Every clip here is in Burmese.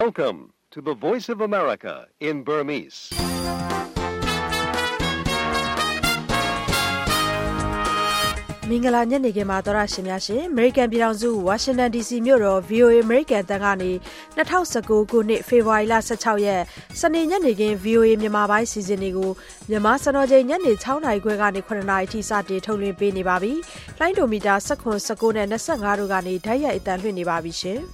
Welcome to the Voice of America in Burmese. မင်္ဂလာညနေခင်းပါသောရရှင်များရှင် American ပြည်ထောင်စု Washington DC မြို့တော် VOA American တန်ကနေ2019ခုနှစ်ဖေဖော်ဝါရီလ16ရက်စနေညနေခင်း VOA မြန်မာပိုင်းစီစဉ်တွေကိုမြန်မာစံတော်ချိန်ညနေ6နာရီခွဲကနေ9နာရီထိစတင်ထုတ်လွှင့်ပေးနေပါပြီ။လိုင်းဒိုမီတာ19နဲ့25တို့ကနေဓာတ်ရိုက်အသံလွှင့်နေပါပြီရှင်။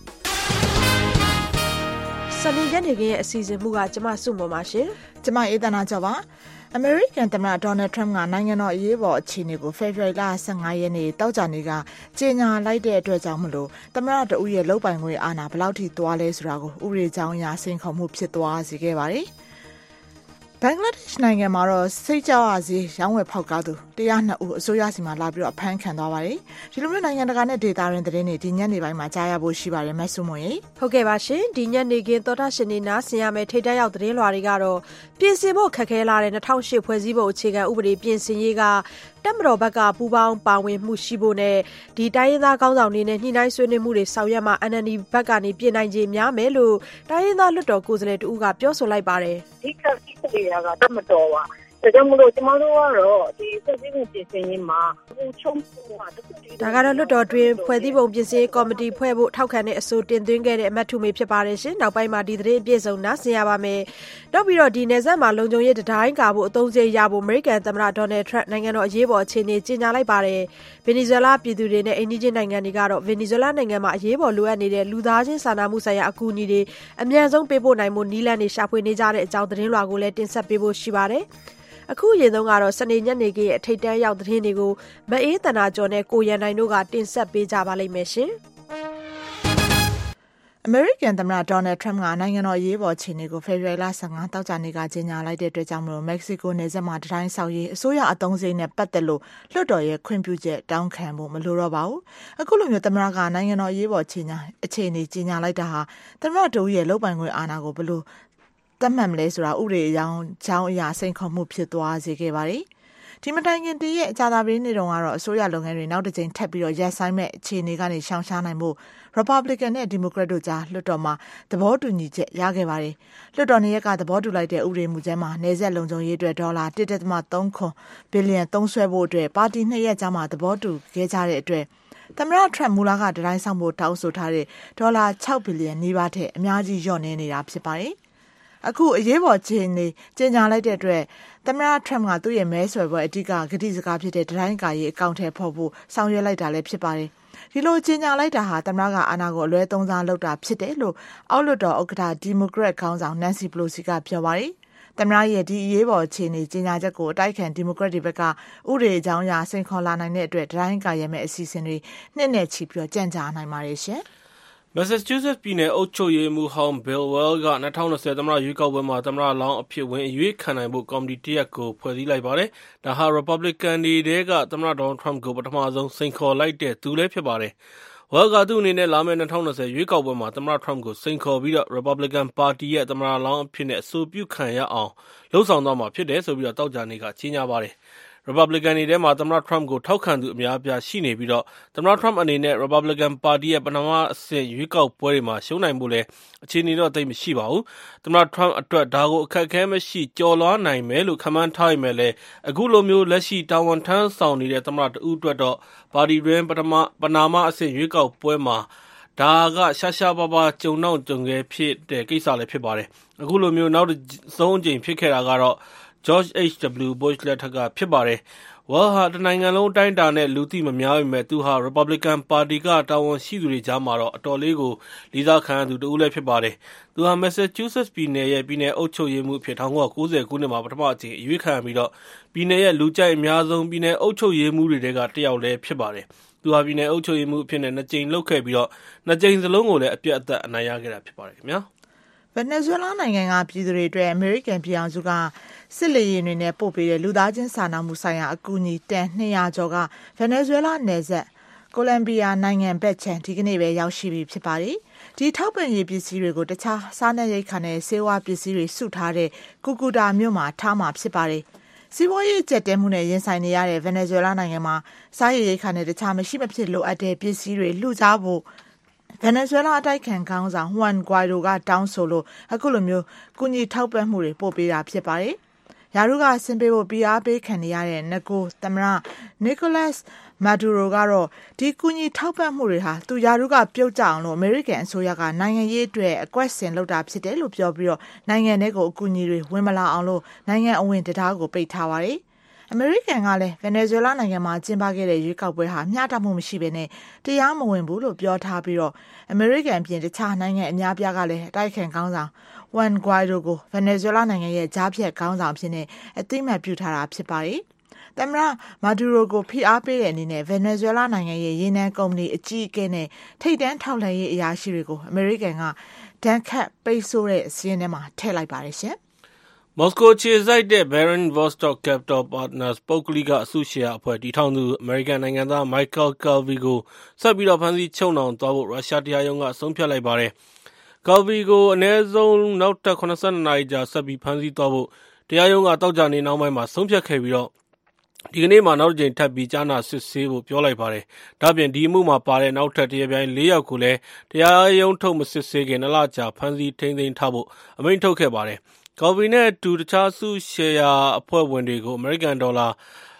စနေညနေခင်းရဲ့အစီအစဉ်မှုကကျမစုမပါရှင်။ကျမအေးသနာကျော်ပါ။ အမေရိကန်သမ္မတဒေါ်နယ်ထရမ့်ကနိုင်ငံတော်အရေးပေါ်အခြေအနေကိုဖေဖော်ဝါရီလ15ရက်နေ့တောက်ကြနေ့ကကြေညာလိုက်တဲ့အတွက်ကြောင့်မလို့သမ္မတတဦးရဲ့လုပ်ပိုင်ခွင့်အာဏာဘယ်လောက်ထိသွားလဲဆိုတာကိုဥပဒေကြောင်းအရစိန်ခေါ်မှုဖြစ်သွားစေခဲ့ပါတယ်။ဘင်္ဂလားဒေ့ရှ်နိုင်ငံမှာတော့စိတ်ကြောက်အားစီရောင်းဝယ်ဖောက်ကားသူ102ဦးအစိုးရစီမှာလာပြီးတော့အဖမ်းခံသွားပါတယ်။ဒီလိုမျိုးနိုင်ငံတကာနဲ့ဒေတာရင်းသတင်းတွေဒီညနေပိုင်းမှာကြားရဖို့ရှိပါတယ်မဆုမွန်ရေ။ဟုတ်ကဲ့ပါရှင်။ဒီညနေခင်းသောတာရှင်နေနားဆင်ရမယ့်ထိပ်တန်းရောက်သတင်းလွှာတွေကတော့ပြင်ဆင်ဖို့ခက်ခဲလာတဲ့2008ဖွဲ့စည်းပုံအခြေခံဥပဒေပြင်ဆင်ရေးကတက်မတော်ဘက်ကပူးပေါင်းပါဝင်မှုရှိဖို့နဲ့ဒီတိုင်းရင်းသားကောင်းဆောင်တွေနဲ့ညှိနှိုင်းဆွေးနွေးမှုတွေဆောင်ရွက်မှာ NLD ဘက်ကနေပြင်နိုင်ခြေများမယ်လို့တိုင်းရင်းသားလွှတ်တော်ကိုယ်စားလှယ်တဦးကပြောဆိုလိုက်ပါတယ်။ဒီကတိတွေကတက်မတော်ပါဒါကြောင့်မလို့ကျမတို့ကတော့ဒီဖွဲ့စည်းပုံပြင်ဆင်ရေးမှာဟိုချုံတာတခုတည်းဒါကတော့လွှတ်တော်တွင်ဖွဲ့စည်းပုံပြင်ဆင်ရေးကော်မတီဖွဲ့ဖို့ထောက်ခံတဲ့အဆိုတင်သွင်းခဲ့တဲ့အမတ်ထုမေဖြစ်ပါတယ်ရှင်နောက်ပိုင်းမှာဒီသတင်းအပြည့်စုံနားဆင်ရပါမယ်နောက်ပြီးတော့ဒီနယ်စပ်မှာလုံခြုံရေးတိုင်းကာဖို့အသုံးစရိတ်ရဖို့အမေရိကန်သမ္မတဒေါ်နယ်ထရမ့်နိုင်ငံတော်အရေးပေါ်အခြေအနေကြေညာလိုက်ပါတယ်ဗင်နီဇွဲလားပြည်သူတွေနဲ့အိန္ဒိယနိုင်ငံတွေကတော့ဗင်နီဇွဲလားနိုင်ငံမှာအရေးပေါ်လိုအပ်နေတဲ့လူသားချင်းစာနာမှုဆိုင်ရာအကူအညီတွေအမြန်ဆုံးပေးပို့နိုင်မှုနည်းလမ်းတွေရှာဖွေနေကြတဲ့အကြောင်းသတင်းလွှာကိုလည်းတင်ဆက်ပေးဖို့ရှိပါတယ်အခုရင်ဆုံးကတော့စနေညနေခင်းအထိတ်တန်းရောက်သတင်းတွေကိုမအေးတနာကျော်နဲ့ကိုရန်နိုင်တို့ကတင်ဆက်ပေးကြပါလိမ့်မယ်ရှင်။အမေရိကန်သမ္မတဒေါ်နယ်ထရမ့်ကနိုင်ငံတော်အရေးပေါ်အခြေအနေကိုဖေဖော်ဝါရီလ15တောက်ကြနေ့ကကြေညာလိုက်တဲ့အတွက်ကြောင့်မလို့မက္ကဆီကိုနယ်စပ်မှာတိုင်းဆောက်ရေးအစိုးရအသုံးစရိတ်နဲ့ပတ်သက်လို့လွှတ်တော်ရဲ့ခွင့်ပြုချက်တောင်းခံဖို့မလိုတော့ပါဘူး။အခုလိုမျိုးသမ္မတကနိုင်ငံတော်အရေးပေါ်အခြေအနေကြေညာလိုက်တာဟာသမ္မတတို့ရဲ့လုပ်ပိုင်ခွင့်အာဏာကိုဘယ်လိုတတ်မှတ်မလဲဆိုတာဥပဒေအကြောင်းအရာစိန်ခေါ်မှုဖြစ်သွားစေခဲ့ပါတယ်။ဒီမတိုင်ခင်တည်းရဲ့ကြာသပတေးနေ့တုန်းကတော့အစိုးရလုပ်ငန်းတွေနောက်တစ်ကြိမ်ထပ်ပြီးတော့ရပ်ဆိုင်းမဲ့အခြေအနေကနေရှောင်ရှားနိုင်မှု Republican နဲ့ Democrat တို့ကြားလွှတ်တော်မှာသဘောတူညီချက်ရခဲ့ပါတယ်။လွှတ်တော်နေ့ကသဘောတူလိုက်တဲ့ဥပဒေမူကြမ်းမှာနေဆက်လုံခြုံရေးအတွက်ဒေါ်လာ 1.3 ဘီလီယံသုံးစွဲဖို့အတွက်ပါတီနှစ်ရပ်ကြားမှာသဘောတူခဲ့ကြတဲ့အတွက်သမ္မတထရမ့်မူလာကတိုင်းဆောင်ဖို့တောင်းဆိုထားတဲ့ဒေါ်လာ6ဘီလီယံနီးပါးထက်အများကြီးလျော့နေနေတာဖြစ်ပါတယ်။အခုအရေးပေါ်အခြေအနေကြေညာလိုက်တဲ့အတွက်သမ္မတထရမ့်ကသူ့ရဲ့မဲဆွယ်ပွဲအဓိကဂတိစကားဖြစ်တဲ့တိုင်းကာရေးအကောင့်ထဲပေါ်ဖို့ဆောင်ရွက်လိုက်တာလည်းဖြစ်ပါတယ်။ဒီလိုကြေညာလိုက်တာဟာသမ္မတကအာဏာကိုအလွဲသုံးစားလုပ်တာဖြစ်တယ်လို့အောက်လွှတ်တော်ဥက္ကဋ္ဌဒီမိုကရက်ခေါင်းဆောင်နန်စီပလိုစီကပြောပါတယ်။သမ္မတရဲ့ဒီအရေးပေါ်အခြေအနေကြေညာချက်ကိုအတိုက်ခံဒီမိုကရက်တွေဘက်ကဥပဒေအကြောင်းအရာစိန်ခေါ်လာနိုင်တဲ့အတွက်တိုင်းကာရေးမဲ့အစီအစဉ်တွေနှစ်နဲ့ချီပြီးကြန့်ကြာနိုင်ပါတယ်ရှင်။ Massachusetts ပြည်နယ်အုပ်ချုပ်ရေးမှူးဟောင်း Bill Weld က2020သမ္မတရွေးကောက်ပွဲမှာသမ္မတလောင်းအဖြစ်ဝင်အရွေးခံနိုင်ဖို့ကော်မတီတစ်ရပ်ကိုဖွဲ့စည်းလိုက်ပါတယ်။ဒါဟာ Republican တွေထဲကသမ္မတ Donald Trump ကိုပထမဆုံးစိန်ခေါ်လိုက်တဲ့သူလည်းဖြစ်ပါတယ်။ Weld ကသူ့အနေနဲ့လာမယ့်2020ရွေးကောက်ပွဲမှာသမ္မတ Trump ကိုစိန်ခေါ်ပြီးတော့ Republican ပါတီရဲ့သမ္မတလောင်းအဖြစ်နဲ့အဆိုပြုခံရအောင်လှုံ့ဆော်သွားမှာဖြစ်တယ်ဆိုပြီးတော့သောကြာနေ့ကကြေညာပါတယ်။ Republican တွေထဲမှာသမ္မတ Trump ကိုထောက်ခံသူအများအပြားရှိနေပြီးတော့သမ္မတ Trump အနေနဲ့ Republican ပါတီရဲ့ပထမအဆင့်ရွေးကောက်ပွဲတွေမှာရှုံးနိုင်ဖို့လည်းအခြေအနေတော့သိပ်မရှိပါဘူး။သမ္မတ Trump အတွက်ဒါကိုအခက်အခဲမရှိကျော်လွှားနိုင်မယ်လို့ခန့်မှန်းထားပေမဲ့လည်းအခုလိုမျိုးလက်ရှိတာဝန်ထမ်းဆောင်နေတဲ့သမ္မတတဦးအတွက်တော့ပါတီတွင်ပနာမအဆင့်ရွေးကောက်ပွဲမှာဒါကရှားရှားပါးပါးကြုံတော့ကြုံခဲ့ဖြစ်တဲ့ကိစ္စလည်းဖြစ်ပါတယ်။အခုလိုမျိုးနောက်ဆုံးအကြိမ်ဖြစ်ခဲ့တာကတော့George H.W. Bush လက်ထက်ကဖြစ်ပါတယ်။ Weld ဟာတနိုင်ငံလုံးအတိုင်းအတာနဲ့လူသိမများပေမဲ့သူဟာ Republican ပါတီကတာဝန်ရှိသူတွေကြားမှာတော့အတော်လေးကိုလေးစားခံရသူတဦးလည်းဖြစ်ပါတယ်။သူဟာ Massachusetts ပြည်နယ်ရဲ့ပြည်နယ်အုပ်ချုပ်ရေးမှူးအဖြစ်1990ခုနှစ်မှာပထမအကြိမ်အရွေးခံရပြီးတော့ပြည်နယ်ရဲ့လူကြိုက်အများဆုံးပြည်နယ်အုပ်ချုပ်ရေးမှူးတွေထဲကတစ်ယောက်လည်းဖြစ်ပါတယ်။သူဟာပြည်နယ်အုပ်ချုပ်ရေးမှူးအဖြစ်နဲ့2ကြိမ်လုပ်ခဲ့ပြီးတော့2ကြိမ်စလုံးကိုလည်းအပြတ်အသတ်အနိုင်ရခဲ့တာဖြစ်ပါတယ်ခင်ဗျာ။ဗင်နီဇွဲလားနိုင်ငံကပြည်သူတွေအတွက်အမေရိကန်ပြည်အောင်စုကစစ်လေယာဉ်တွေနဲ့ပို့ပေးတဲ့လူသားချင်းစာနာမှုဆိုင်ရာအကူအညီတန်200ကျော်ကဗင်နီဇွဲလားနယ်စပ်ကိုလံဘီယာနိုင်ငံဘက်ခြမ်းဒီကနေ့ပဲရောက်ရှိပြီဖြစ်ပါတယ်။ဒီထောက်ပံ့ရေးပစ္စည်းတွေကိုတခြားစားနပ်ရိက္ခာနဲ့ဆေးဝါးပစ္စည်းတွေစုထားတဲ့ကူကူတာမြို့မှာထားမှာဖြစ်ပါတယ်။စီးပွားရေးကျက်တဲမှုနဲ့ရင်ဆိုင်နေရတဲ့ဗင်နီဇွဲလားနိုင်ငံမှာစားရည်ရိက္ခာနဲ့တခြားမရှိမဖြစ်လိုအပ်တဲ့ပစ္စည်းတွေလှူကြဖို့ဗင်နီဇွဲလားအတိုက်ခံခေါင်းဆောင်ဟွမ်ဂွိုင်ဒိုကတောင်းဆိုလို့အခုလိုမျိုးကူညီထောက်ပံ့မှုတွေပို့ပေးတာဖြစ်ပါတယ်။ယာရုကဆင်ပေးဖို့ပြအားပေးခံနေရတဲ့နဂိုသမ္မတနီကိုလတ်မာဒူရိုကတော့ဒီကူညီထောက်ပံ့မှုတွေဟာသူယာရုကပြုတ်ကြအောင်လို့အမေရိကန်အစိုးရကနိုင်ငံရေးအတွက်အကွက်ဆင်လုပ်တာဖြစ်တယ်လို့ပြောပြီးတော့နိုင်ငံထဲကိုအကူအညီတွေဝင်မလာအောင်လို့နိုင်ငံအဝင်တရားကိုပိတ်ထားပါတယ်။အမေရိကန်ကလည်းဗင်နီဇွဲလားနိုင်ငံမှာကျင်းပခဲ့တဲ့ရွေးကောက်ပွဲဟာမျှတမှုမရှိဘဲနဲ့တရားမဝင်ဘူးလို့ပြောထားပြီးတော့အမေရိကန်ပြင်တခြားနိုင်ငံအများပြားကလည်းအတိုက်ခံခေါင်းဆောင်ဟွမ်ဂွိုင်ဒိုကိုဗင်နီဇွဲလားနိုင်ငံရဲ့ကြားဖြတ်ခေါင်းဆောင်ဖြစ်နေအသိမှတ်ပြုထားတာဖြစ်ပါတယ်။သမ္မတမာဒူရိုကိုဖိအားပေးတဲ့အနေနဲ့ဗင်နီဇွဲလားနိုင်ငံရဲ့ရေနံကုမ္ပဏီအကြီးအကဲနဲ့ထိပ်တန်းထောက်လှမ်းရေးအရာရှိတွေကိုအမေရိကန်ကဒဏ်ခတ်ပိတ်ဆို့တဲ့စီးရင်ထဲမှာထည့်လိုက်ပါတယ်ရှင်။မော်စကိုခြေစိုက်တဲ့ Baron Vostok Capital Partners ပုဂ္ဂလိကအစုရှယ်ယာအဖွဲ့တည်ထောင်သူအမေရိကန်နိုင်ငံသား Michael Calvi ကိုဆက်ပြီးတော့ဖမ်းဆီးချုပ်နှောင်သွားဖို့ရုရှားတရားရုံးကဆုံးဖြတ်လိုက်ပါတယ်။ Calvi ကိုအနည်းဆုံးနောက်ထပ်82နာရီကြာဆက်ပြီးဖမ်းဆီးသွားဖို့တရားရုံးကတောက်ကြနေနောက်ပိုင်းမှာဆုံးဖြတ်ခဲ့ပြီးတော့ဒီကနေ့မှနောက်တစ်ကြိမ်ထပ်ပြီးကြားနာစစ်ဆေးဖို့ပြောလိုက်ပါတယ်။ဒါ့အပြင်ဒီအမှုမှာပါတဲ့နောက်ထပ်တရားပြိုင်4ယောက်ကိုလည်းတရားရုံးထုတ်မစစ်ဆေးခင်2လကြာဖမ်းဆီးထိန်းသိမ်းထားဖို့အမိန့်ထုတ်ခဲ့ပါတယ်။ Calvi နဲ့အတူတခြားစုရှယ်ယာအဖွဲ့ဝင်တွေကိုအမေရိကန်ဒေါ်လာ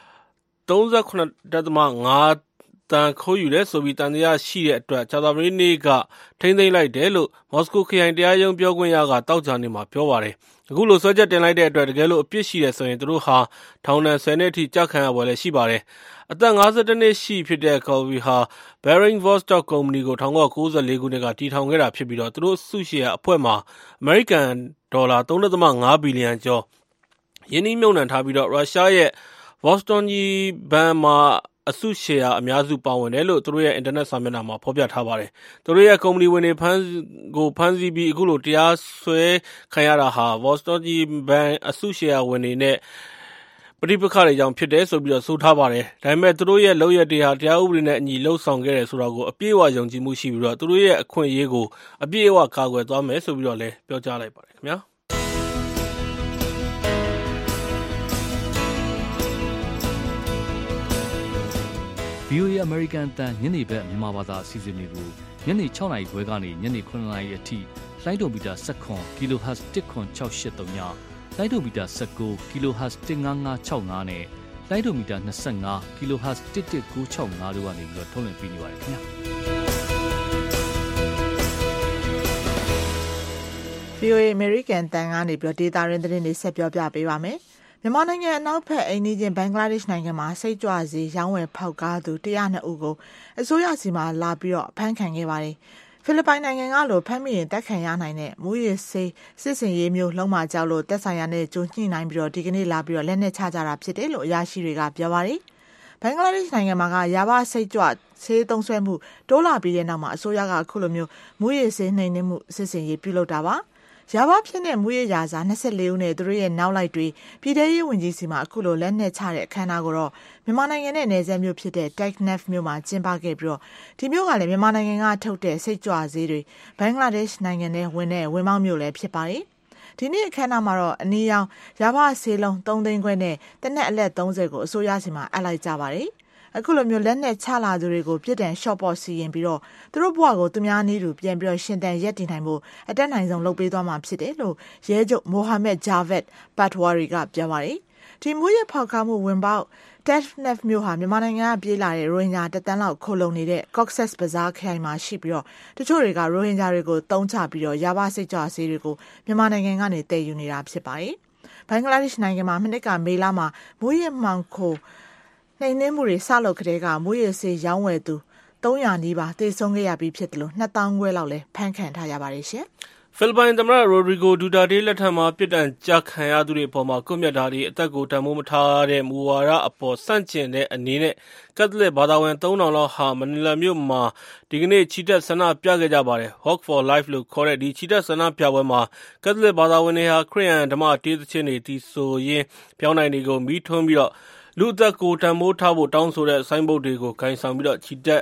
38.5 တန်ခိုးယူတယ်ဆိုပြီးတန်တရားရှိတဲ့အတွက်ကြာသပတေးနေ့ကထိန်းသိမ်းလိုက်တယ်လို့မော်စကိုခရိုင်တရားရုံးပြောခွင့်ရကတောက်ကြနေမှာပြောပါတယ်။အခုလိုဆွဲချက်တင်လိုက်တဲ့အတွက်တကယ်လို့အပြစ်ရှိတယ်ဆိုရင်သူတို့ဟာထောင်ဒဏ်10နှစ်အထိကြခံရပွဲလည်းရှိပါတယ်။အသက်52နှစ်ရှိဖြစ်တဲ့ Calvi ဟာ Baron Vostok ကုမ္ပဏီကို1994ခုနှစ်ကတည်ထောင်ခဲ့တာဖြစ်ပြီးတော့သူတို့စုရှယ်ယာအဖွဲ့မှာအမေရိကန်ဒေါ်လာ 3.5 ဘီလီယံကျော်ယင်းနှိမ့်မြုပ်နှံထားပြီးတော့ရုရှားရဲ့ Vostokny ဘဏ်မှာအစုရှယ်ယာအများစုပါဝင်တယ်လို့သူတို့ရဲ့အင်တာနက်စာမျက်နှာမှာဖော်ပြထားပါတယ်။သူတို့ရဲ့ကုမ္ပဏီဝင်တွေဖမ်းဆီးပြီးအခုလိုတရားစွဲခံရတာဟာ Vostokny ဘဏ်အစုရှယ်ယာဝင်တွေနဲ့ပဋိပက္ခတွေကြောင့်ဖြစ်တယ်ဆိုပြီးတော့ဆိုထားပါတယ်။ဒါပေမဲ့သူတို့ရဲ့လုပ်ရက်တွေဟာတရားဥပဒေနဲ့အညီလှုပ်ဆောင်ခဲ့တယ်ဆိုတာကိုအပြည့်အဝယုံကြည်မှုရှိပြီးတော့သူတို့ရဲ့အခွင့်အရေးကိုအပြည့်အဝကာကွယ်သွားမယ်ဆိုပြီးတော့လည်းပြောကြားလိုက်ပါတယ်ခင်ဗျာ။ VOA American အတန်ညနေဘက်မြန်မာဘာသာအစီအစဉ်တွေကိုညနေ6နာရီခွဲကနေညနေ9နာရီအထိလိုင်းဒိုမီတာ19 kHz 10683ညလိုင်းဒိုမီတာ19 kHz 15565နဲ့လိုင်းဒိုမီတာ25 kHz 11965တို့ကနေပြီးတော့ထုတ်လွှင့်ပေးနေပါတယ်ခင်ဗျာ VOA American တန်ကနေပြီးတော့ဒေတာရင်းသတင်းတွေဆက်ပြောပြပေးပါမယ်မြန်မာနိုင်ငံအနောက်ဘက်အိန္ဒိယဘင်္ဂလားဒေ့ရှ်နိုင်ငံမှာစိတ်ကြွစေရောင်းဝယ်ဖောက်ကားသူ102ဦးကိုအစိုးရစီမံလာပြီးတော့ဖမ်းခံခဲ့ပါတယ်။ဖိလစ်ပိုင်နိုင်ငံကလိုဖမ်းမိရင်တက်ခံရနိုင်တဲ့မူရစ်ဆေးစစ်စင်ရေးမျိုးလုံးမကြောက်လို့တက်ဆိုင်ရနဲ့ကြုံညှိနှိုင်းပြီးတော့ဒီကနေ့လာပြီးတော့လက်နက်ချကြတာဖြစ်တယ်လို့အရာရှိတွေကပြောပါတယ်။ဘင်္ဂလားဒေ့ရှ်နိုင်ငံမှာကယာဘစိတ်ကြွဆေးသုံးစွဲမှုတိုးလာပြီးတဲ့နောက်မှာအစိုးရကအခုလိုမျိုးမူရစ်ဆေးနှိမ်နင်းမှုစစ်စင်ရေးပြုလုပ်တာပါ။ရာဘဖြစ်တဲ့မူရရာစာ24ဦးနဲ့သူတို့ရဲ့နောက်လိုက်တွေပြည်ထရေးဝန်ကြီးစီမှာအခုလိုလက်နက်ချတဲ့အခမ်းအနားကိုတော့မြန်မာနိုင်ငံနဲ့နယ်စပ်မြို့ဖြစ်တဲ့ Teknaf မြို့မှာကျင်းပခဲ့ပြီးတော့ဒီမြို့ကလည်းမြန်မာနိုင်ငံကထုတ်တဲ့စိတ်ကြွဆေးတွေဘင်္ဂလားဒေ့ရှ်နိုင်ငံနဲ့ဝင်တဲ့ဝင်မောင်းမြို့လည်းဖြစ်ပါတယ်။ဒီနေ့အခမ်းအနားမှာတော့အနည်းအောင်ရာဘဆေးလုံး3သိန်းခွဲနဲ့တနက်အလက်30ကိုအစိုးရစီမှာအပ်လိုက်ကြပါတယ်။အခုလိုမျိုးလက်နက်ချလာသူတွေကိုပြစ်ဒဏ်ရှော့ပေါ့စီရင်ပြီးတော့သူတို့ဘဝကိုသူများနည်းတူပြန်ပြီးတော့ရှင်သန်ရက်တည်နိုင်ဖို့အတက်နိုင်ဆုံးလုပ်ပေးသွားမှာဖြစ်တယ်လို့ရဲချုပ်မိုဟာမက်ဂျာဗက်ပတ်ဝါရီကပြောပါတယ်။ဒီမူရဖောက်ကားမှုဝင်ပေါက် Teknaf မြို့ဟာမြန်မာနိုင်ငံကပြေးလာတဲ့ရိုဟင်ဂျာတန်းလောက်ခိုလုံနေတဲ့ Cox's Bazar ခရိုင်မှာရှိပြီးတော့တချို့တွေကရိုဟင်ဂျာတွေကိုတုံးချပြီးတော့ယာဘစိတ်ကြွဆေးတွေကိုမြန်မာနိုင်ငံကနေတည်ယူနေတာဖြစ်ပါတယ်။ဘင်္ဂလားဒေ့ရှ်နိုင်ငံမှာမနှစ်ကမေလမှာမူရမှောင်ခိုနှိမ်နင်းမှုတွေစလုပ်ကလေးကမူရစေးရောင်းဝယ်သူ300နီးပါးသေဆုံးခဲ့ရပြီးဖြစ်တယ်လို့2000ခွဲလောက်လဲဖမ်းခံထားရပါတယ်ရှင်ဖိလစ်ပိုင်သမ္မတရိုဒရီဂိုဒူတာတေးလက်ထက်မှာပြစ်ဒဏ်ကြခံရသူတွေအပေါ်မှာကွပ်မျက်တာတွေအသက်ကိုတန်ဖိုးမထားတဲ့မူဝါဒအပေါ်ဆန့်ကျင်တဲ့အနေနဲ့ကက်သလစ်ဘာသာဝင်3000လောက်ဟာမနီလာမြို့မှာဒီကနေ့ချီတက်ဆန္ဒပြခဲ့ကြပါတယ် Walk for Life လို့ခေါ်တဲ့ဒီချီတက်ဆန္ဒပြပွဲမှာကက်သလစ်ဘာသာဝင်တွေဟာခရစ်ယာန်ဓမ္မတေးသချင်းတွေတီးဆိုရင်းပြောင်းနိုင်တွေကိုမီးထွန်းပြီးတော့လူအသက်ကိုတန်ဖိုးထားဖို့တောင်းဆိုတဲ့ဆိုင်းဘုတ်တွေကိုဂိုင်ဆောင်ပြီးတော့ချီတက်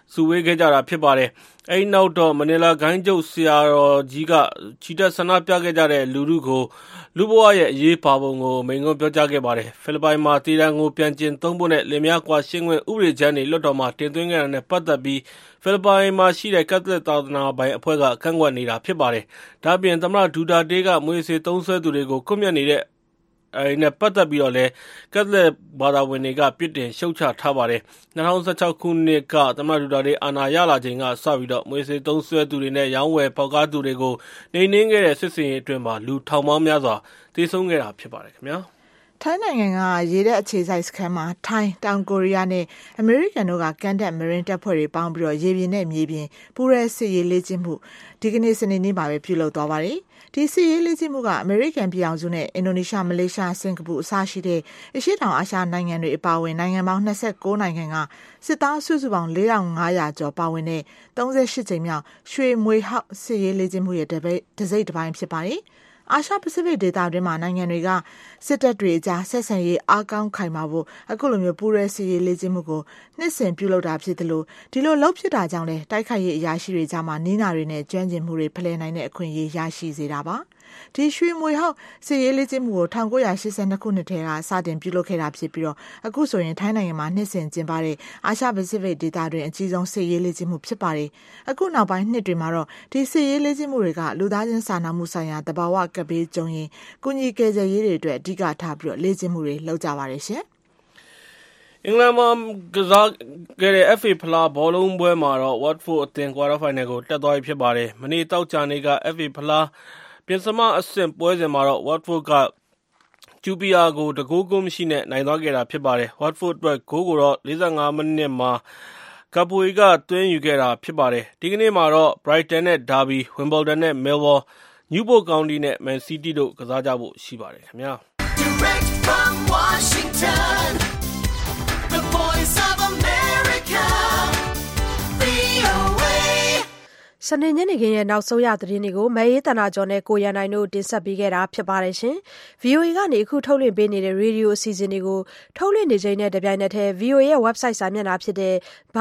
စုဝေးခဲ့ကြတာဖြစ်ပါတယ်။အဲဒီနောက်တော့မနီလာဂိုင်းချုပ်ဆရာတော်ကြီးကချီတက်ဆန္ဒပြခဲ့ကြတဲ့လူထုကိုလူဘဝရဲ့အရေးပါပုံကိုမိန့်ခွန်းပြောကြားခဲ့ပါတယ်။ဖိလစ်ပိုင်မှာတည်တံကိုပြန်ကျင့်သုံးဖို့နဲ့လင်မယားကွာရှင်းခွင့်ဥပဒေကြမ်းတွေလွှတ်တော်မှာတင်သွင်းခဲ့တာနဲ့ပတ်သက်ပြီးဖိလစ်ပိုင်မှာရှိတဲ့ကက်သလစ်သာသနာပိုင်အဖွဲ့ကကန့်ကွက်နေတာဖြစ်ပါတယ်။ဒါ့အပြင်သမ္မတဒူတာတေးကမွေးစေသုံးဆွဲသူတွေကိုကွပ်မျက်နေတဲ့နဲ့ပတ်သက်ပြီးတော့လည်းကက်သလစ်ဘာသာဝင်တွေကပြစ်တင်ရှုတ်ချထားပါတယ်။2016ခုနှစ်ကသမ္မတဒူတာတေးအာဏာရလာချိန်ကစပြီးတော့မွေးစေသုံးဆွဲသူတွေနဲ့ရောင်းဝယ်ဖောက်ကားသူတွေကိုနှိမ်နင်းခဲ့တဲ့စစ်စင်ရေးအတွင်းမှာလူထောင်ပေါင်းများစွာသေဆုံးခဲ့တာဖြစ်ပါတယ်ခင်ဗျာ။ထိုင်းနိုင်ငံကရေတပ်အခြေစိုက်စခန်းမှာထိုင်းတောင်ကိုရီးယားနဲ့အမေရိကန်တို့ကကန်တက်မရင်းတပ်ဖွဲ့တွေပေါင်းပြီးတော့ရေပြင်နဲ့မြေပြင်ပူးရဲစစ်ရေးလေ့ကျင့်မှုဒီကနေ့စနေနေ့မှာပဲပြုလုပ်သွားပါတယ်။ဒီစစ်ရေးလေ့ကျင့်မှုကအမေရိကန်ပြည်အောင်စုနဲ့အင်ဒိုနီးရှားမလေးရှားစင်ကာပူအစရှိတဲ့အရှေ့တောင်အာရှနိုင်ငံတွေအပါအဝင်နိုင်ငံပေါင်း29နိုင်ငံကစစ်သားစုစုပေါင်း4500ကျော်ပါဝင်တဲ့38ကြိမ်မြောက်ရွှေမွေဟောက်စစ်ရေးလေ့ကျင့်မှုရဲ့တစိမ့်တစ်ပိုင်းဖြစ်ပါတယ်။အာရှပစိဖိတ်ဒေသတွင်းမှာနိုင်ငံတွေကစစ်တပ်တွေအကြားဆက်ဆံရေးအားကောင်းခိုင်မာဖို့အခုလိုမျိုးပူးရဲစစ်ရေးလေ့ကျင့်မှုကိုနှစ်စဉ်ပြုလုပ်တာဖြစ်တယ်လို့ဒီလိုလှုပ်ဖြစ်တာကြောင့်လဲတိုက်ခိုက်ရေးအရာရှိတွေကြားမှာနီးနာတွေနဲ့ကျွမ်းကျင်မှုတွေဖလှယ်နိုင်တဲ့အခွင့်အရေးရရှိစေတာပါဒီရွှေမွေဟောက်စစ်ရေးလေ့ကျင့်မှုကို1982ခုနှစ်ထဲကစတင်ပြုလုပ်ခဲ့တာဖြစ်ပြီးတော့အခုဆိုရင်ထိုင်းနိုင်ငံမှာနှစ်စဉ်ကျင်းပတဲ့အာရှပစိဖိတ်ဒေသတွင်းအကြီးဆုံးစစ်ရေးလေ့ကျင့်မှုဖြစ်ပါတယ်အခုနောက်ပိုင်းနှစ်တွေမှာတော့ဒီစစ်ရေးလေ့ကျင့်မှုတွေကလူသားချင်းစာနာမှုဆိုင်ရာတဘာဝကပ်ဘေးကြုံရင်ကုညီကယ်ဆယ်ရေးတွေအတွက်အဓိကထားပြီးတော့လေ့ကျင့်မှုတွေလုပ်ကြပါတယ်ရှင်အင်္ဂလန်မှာကစားခဲ့တဲ့ FA ဖလားဘောလုံးပွဲမှာတော့ Watford အသင်း quarter final ကိုတက်သွားပြီဖြစ်ပါတယ်မနေ့တောက်ကြနေ့က FA ဖလားပြင်စမအဆင့်ပွဲစဉ်မှာတော့ Watford က QPR ကိုတကူးကိုမရှိနဲ့နိုင်သွားခဲ့တာဖြစ်ပါတယ်။ Watford အတွက်ဂိုးကိုတော့45မိနစ်မှာကပ်ပွေကသွင်းယူခဲ့တာဖြစ်ပါတယ်။ဒီကနေ့မှာတော့ Brighton နဲ့ Derby, Wimbledon နဲ့ Millwall, Newport County နဲ့ Man City တို့ကစားကြဖို့ရှိပါတယ်ခင်ဗျာ။ Direct from Washington, the voice of America, VOA စနေညနေခင်းရဲ့နောက်ဆုံးရသတင်းတွေကိုမအေးတနာကျော်နဲ့ကိုရန်နိုင်တို့တင်ဆက်ပေးခဲ့တာဖြစ်ပါတယ်ရှင်။ VOA ကနေအခုထုတ်လွှင့်ပေးနေတဲ့ရေဒီယိုအစီအစဉ်တွေကိုထုတ်လွှင့်နေချိန်နဲ့တပြိုင်နက်တည်း VOA ရဲ့ website စာမျက်နှာဖြစ်တဲ့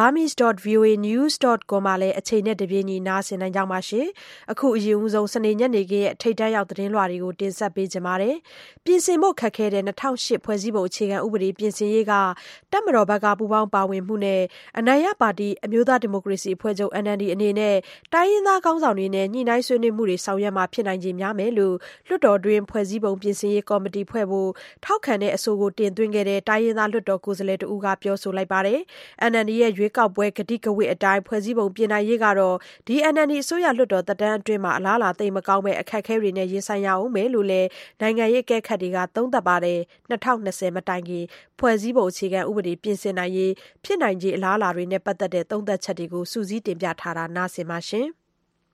burmese.voanews.com မှာလည်းအချိန်နဲ့တပြေးညီနားဆင်နိုင်ကြပါရှင်။အခုအရင်ဦးဆုံးစနေညနေခင်းရဲ့ထိပ်တန်းရောက်သတင်းလွှာတွေကိုတင်ဆက်ပေးကြပါမယ်။ပြင်ဆင်ဖို့ခက်ခဲတဲ့2008ဖွဲ့စည်းပုံအခြေခံဥပဒေပြင်ဆင်ရေးကတပ်မတော်ဘက်ကပူးပေါင်းပါဝင်မှုနဲ့အနိုင်ရပါတီအမျိုးသားဒီမိုကရေစီအဖွဲ့ချုပ် NLD အနေနဲ့တိုင်းရင်းသားခေါင်းဆောင်တွေနဲ့ညှိနှိုင်းဆွေးနွေးမှုတွေဆောင်ရွက်မှာဖြစ်နိုင်ခြေများမယ်လို့လွှတ်တော်တွင်းဖွဲ့စည်းပုံပြင်ဆင်ရေးကော်မတီဖွဲ့ဖို့ထောက်ခံတဲ့အဆိုကိုတင်သွင်းခဲ့တဲ့တိုင်းရင်းသားလွှတ်တော်ကိုယ်စားလှယ်တဦးကပြောဆိုလိုက်ပါတယ်။ NLD ရဲ့ရွေးကောက်ပွဲကတိကဝတ်အတိုင်းဖွဲ့စည်းပုံပြင်နိုင်ရေးကတော့ဒီ NLD အစိုးရလွှတ်တော်သက်တမ်းအတွင်းမှာအလားအလာသိပ်မကောင်းပဲအခက်အခဲတွေနဲ့ရင်ဆိုင်ရအောင်မယ်လို့လည်းနိုင်ငံရေးအကဲခတ်တွေကသုံးသပ်ပါတယ်။2020မတိုင်ခင်ဖွဲ့စည်းပုံအခြေခံဥပဒေပြင်ဆင်နိုင်ရေးဖြစ်နိုင်ခြေအလားအလာတွေနဲ့ပတ်သက်တဲ့သုံးသပ်ချက်တွေကိုစုစည်းတင်ပြထားတာနားဆင်ပါရှင်။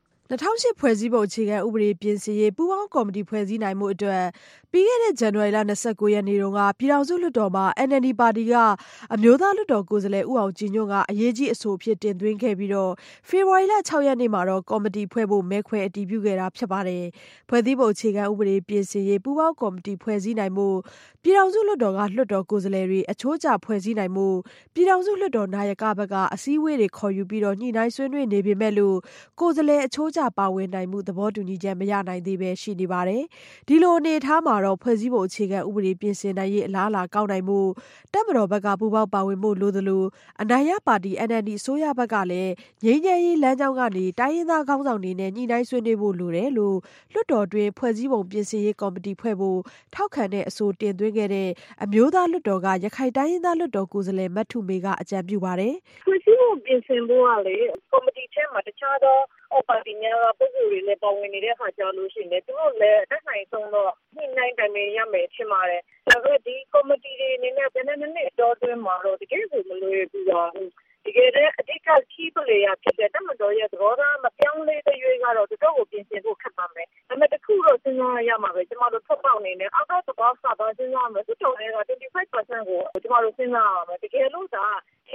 2008ဖွဲ့စည်းပုံအခြေခံဥပဒေပြင်ဆင်ရေးပူးပေါင်းကော်မတီဖွဲ့စည်းနိုင်မှုအတွက်ပြီးခဲ့တဲ့ဇန်နဝါရီလ29ရက်နေ့တုန်းကပြည်ထောင်စုလွှတ်တော်မှာ NLD ပါတီကအမျိုးသားလွှတ်တော်ကိုယ်စားလှယ်ဦးအောင်ကြည်ညွန့်ကအရေးကြီးအဆိုအဖြစ်တင်သွင်းခဲ့ပြီးတော့ဖေဖော်ဝါရီလ6ရက်နေ့မှာတော့ကော်မတီဖွဲ့ဖို့မဲခွဲအတည်ပြုခဲ့တာဖြစ်ပါတယ်။ဖွဲ့စည်းပုံအခြေခံဥပဒေပြင်ဆင်ရေးပူးပေါင်းကော်မတီဖွဲ့စည်းနိုင်မှုပြည်ထောင်စုလွှတ်တော်ကလွှတ်တော်ကိုယ်စားလှယ်တွေအချိုးကျဖွဲ့စည်းနိုင်မှုပြည်ထောင်စုလွှတ်တော်နာယကဘက်ကအစည်းအဝေးတွေခေါ်ယူပြီးတော့ညှိနှိုင်းဆွေးနွေးနေပေမဲ့လို့ကိုယ်စားလှယ်အချိုးကျပါဝင်နိုင်မှုသဘောတူညီချက်မရနိုင်သေးပဲရှိနေပါတယ်။ဒီလိုအနေအထားမှာတော့ဖွဲ့စည်းပုံအခြေခံဥပဒေပြင်ဆင်နိုင်ရေးအလားအလာကောင်းနိုင်မှုတပ်မတော်ဘက်ကပူးပေါင်းပါဝင်မှုလိုသလိုအနိုင်ရပါတီ NLD အစိုးရဘက်ကလည်းငြိမ်းချမ်းရေးလမ်းကြောင်းကနေတိုင်းရင်းသားခေါင်းဆောင်တွေနဲ့ညှိနှိုင်းဆွေးနွေးဖို့လိုတယ်လို့လွှတ်တော်တွင်းဖွဲ့စည်းပုံပြင်ဆင်ရေးကော်မတီဖွဲ့ဖို့ထောက်ခံတဲ့အဆိုတင်သွင်းခဲ့တဲ့အမျိုးသားလွှတ်တော်ကရခိုင်တိုင်းရင်းသားလွှတ်တော်ကိုယ်စားလှယ်မထုမေကအကြံပြုပါတယ်။ဖွဲ့စည်းပုံပြင်ဆင်ဖို့ကလေကော်မတီထဲမှာတခြားသောပါတီများပုဂ္ဂိုလ်တွေလည်းပါဝင်နေတဲ့အခါကျလို့ရှိရင်သူတို့လည်းအနိုင်ဆုံးတော့ညှိနှိုင်းတိုင်ပင်ရမယ်ထင်ပါတယ်။ဒါပေမဲ့ဒီကော်မတီတွေအနေနဲ့ဘယ်နှစ်အတော်အတွင်းမှာတော့တကယ်ကိုမလွယ်ဘူးတော့တကယ်တဲ့အဓိက key player ဖြစ်တဲ့တပ်မတော်ရဲ့သဘောထားမပြောင်းလဲတဲ့ရွေးကတော့တော်တော်ကိုပြင်ဆင်ဖို့ခက်ပါမယ်။ဒါပေမဲ့တခုတော့စဉ်းစားရမှာပဲကျမတို့ထွက်ပေါက်နေနဲ့အောက်ကသဘောစာပါစဉ်းစားမယ်တော်တော်လေးက 25% ကိုကျမတို့စဉ်းစားရမှာတကယ်လို့ဒါဒီ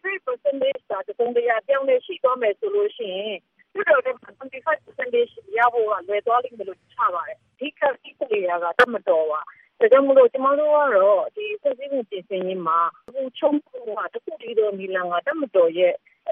25% တာတုံးတရားပြောင်းလဲရှိသွားမယ်ဆိုလို့ရှိရင်တော်တော်25% ရဖို့ကလွယ်သွားလိမ့်မယ်လို့ချပါတယ်။ဒီကတိကလေးကတမတော်ပါ။ဒါကြောင့်မလို့ကျမတို့ကတော့ဒီဖွဲ့စည်းပုံပြင်ဆင်ရေးမှာအခုချုံးကတခုတည်းသောနီလန်ကတမတော်ရဲ့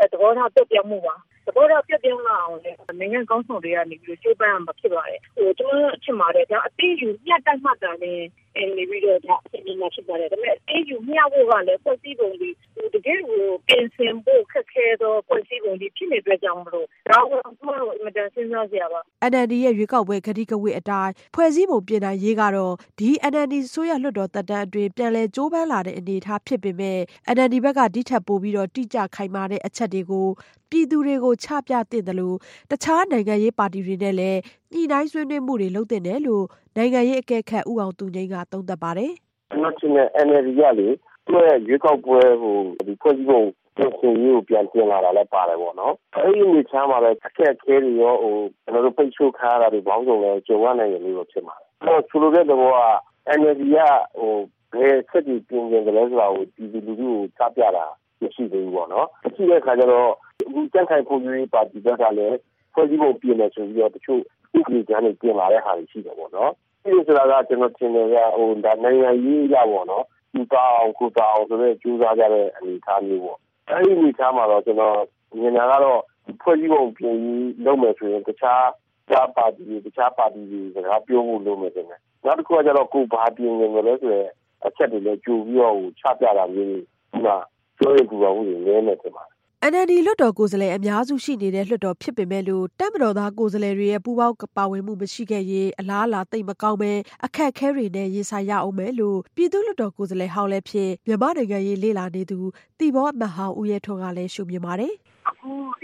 သဘောထားပြတ်ပြောင်းမှုပါသဘောထားပြတ်ပြောင်းလာအောင်လည်းနိုင်ငံကောင်းဆောင်တွေကနေပြီးကြိုးပမ်းမှာဖြစ်ပါတယ်ကျွန်တော်အချက်ပါတယ်ဒါအသိယူမျှတမှတ်တာနဲ့နေပြီးတော့ဒါအဖြစ်မှာဖြစ်ပါတယ်ဒါပေမဲ့အသိယူမျှဖို့ကလည်းဖွဲ့စည်းပုံဒီတကယ်ကိုပြင်ဆင်ဖို့ခက်ခဲသောဖွဲ့စည်းပုံဒီဖြစ်နေတဲ့ကြောင့်မလို့ဒါကကျွန်တော်အင်မတန်စဉ်းစားစရာပါ NLD ရဲ့ရွေးကောက်ပွဲကတိကဝတ်အတိုင်းဖွဲ့စည်းပုံပြင်နိုင်ရေးကတော့ဒီ NLD ဆိုရလွှတ်တော်တပ်တန်းအတွင်းပြန်လည်ကြိုးပမ်းလာတဲ့အနေအထားဖြစ်ပေမဲ့ NLD ဘက်ကဒီထက်ပိုပြီးတော့တိကျခိုင်မာတဲ့အချက်တွေကိုပြည်သူတွေကိုချပြသင့်တယ်လို့တခြားနိုင်ငံရေးပါတီတွေနဲ့လည်းညှိနှိုင်းဆွေးနွေးမှုတွေလုပ်တင်တယ်လို့နိုင်ငံရေးအကဲခတ်ဦးအောင်သူငိမ့်ကသုံးသပ်ပါတယ်။ကျွန်တော်ချင်း NLD ရလေသူ့ရဲ့ရွေးကောက်ပွဲဒီဖွဲ့စည်းပုံပြင်ဆင်ရေးကိုပြန်ပြင်လာတာလည်းပါတယ်ပေါ့နော်။အဲဒီအနေချမ်းမှာလည်းအခက်အခဲတွေရောကျွန်တော်တို့ပိတ်ဆို့ခါရတာတွေဘောင်းစုံလည်းကြုံရနိုင်တယ်လို့ဖြစ်မှာ။ဆိုလိုတဲ့သဘောက NLD ကဘယ်ဆက်ပြီးပြင်ကြလဲဆိုတာကိုဒီလူထုကိုချပြတာမရှိသေးဘူးပေါ့နော်။ရှိတဲ့အခါကျတော့ဒီကြံ့ခိုင်ဖွံ့ဖြိုးရေးပါတီကလည်းဖွဲ့စည်းပုံပြင်မယ်ဆိုပြီးတော့တချို့ဥပဒေကြမ်းတွေပြင်လာတဲ့ဟာတွေရှိတယ်ပေါ့နော်။ဒီဆိုတာကကျွန်တော်ထင်တယ်ကဒါနိုင်ငံရေးရပေါ့နော်။ဒီတောင်ကိုတောင်ဆိုတဲ့ကြိုးစားကြတဲ့အနေအထားမျိုးပေါ့။အဲဒီအနေအထားမှာတော့ကျွန်တော်မြင်တာကတော့ဖွဲ့စည်းပုံပြင်လုပ်မယ်ဆိုရင်တခြားပါတီတွေစကားပြောဖို့လုပ်မယ်တင်တယ်။နောက်တစ်ခုကကျတော့ကိုဘာပြင်နေမလဲဆိုတော့အချက်တွေလည်းကြိုပြီးတော့ချပြတာမျိုးဒီမှာပြောရကူပါဘူးလေနဲနေတယ်မှာ NLD လွှတ်တော်ကိုယ်စားလှယ်အများစုရှိနေတဲ့လွှတ်တော်ဖြစ်ပေမဲ့လို့တပ်မတော်သားကိုယ်စားလှယ်တွေရဲ့ပူးပေါင်းပါဝင်မှုမရှိခဲ့ရင်အလားအလာသိပ်မကောင်းပဲအခက်အခဲတွေနဲ့ရင်ဆိုင်ရအောင်မယ်လို့ပြည်သူ့လွှတ်တော်ကိုယ်စားလှယ်ဟောင်းလည်းဖြစ်မြန်မာနိုင်ငံရေးလေ့လာနေသူတီဘောအမဟောင်းဦးရဲထွန်းကလည်းရှုမြင်ပါတယ်အခုဒီ